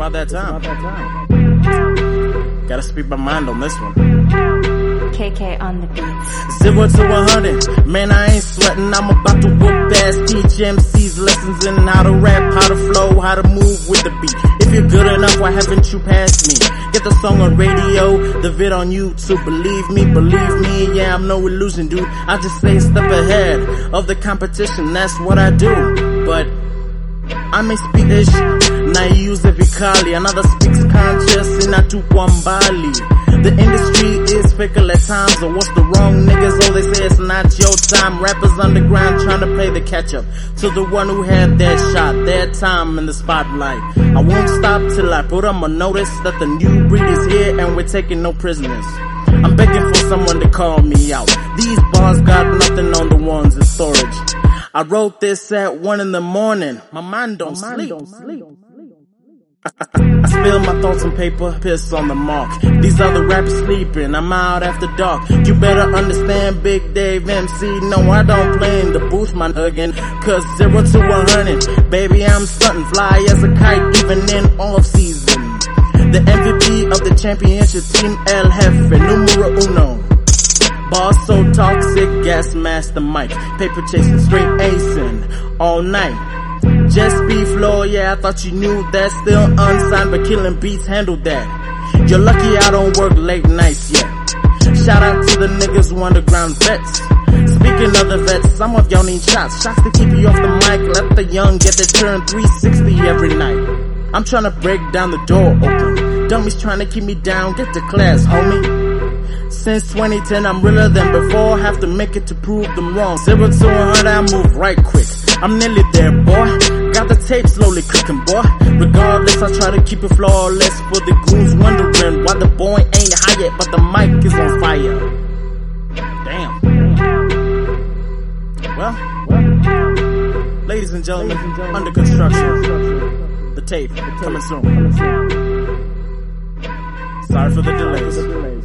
about that time. Gotta speak my mind on this one. KK on the beats. 0 to 100, man, I ain't sweating. I'm about to whoop ass, teach MCs lessons in how to rap, how to flow, how to move with the beat. If you're good enough, why haven't you passed me? Get the song on radio, the vid on YouTube. Believe me, yeah, I'm no illusion, dude. I just stay a step ahead of the competition, that's what I do. But I may speak ish, naive vikali, another speaks conscious, inatukwa mbali. The industry is fickle at times, or what's the wrong niggas? Oh, they say it's not your time. Rappers underground trying to play the catch up to the one who had their shot, their time in the spotlight. I won't stop till I put them on notice that the new breed is here and we're taking no prisoners. I'm begging for someone to call me out. These bars got nothing on the ones in storage. I wrote this at 1 in the morning. My mind don't sleep. I spill my thoughts on paper, piss on the mark. These other rappers sleeping, I'm out after dark. You better understand, Big Dave MC. No, I don't play in the booth, my huggin'. Cause 0 to 100, baby, I'm stunting, fly as a kite, even in off season. The MVP of the championship team, El Jefe, numero uno. Boss so toxic, gas mask the mic. Paper chasing, straight acing, all night. Just beef law, yeah, I thought you knew that. Still unsigned, but killing beats, handle that. You're lucky I don't work late nights yet. Shout out to the niggas who underground vets. Speaking of the vets, some of y'all need shots. Shots to keep you off the mic, let the young get their turn 360 every night. I'm trying to break down the door open. Dummies trying to keep me down, get to class, homie. Since 2010, I'm realer than before. Have to make it to prove them wrong. 0 to 100, I move right quick. I'm nearly there, boy. Got the tape slowly cooking, boy. Regardless, I try to keep it flawless. For the goons wondering why the boy ain't high yet, but the mic is on fire. Damn. Well, ladies and gentlemen, under construction. The tape coming soon. Sorry for the delays.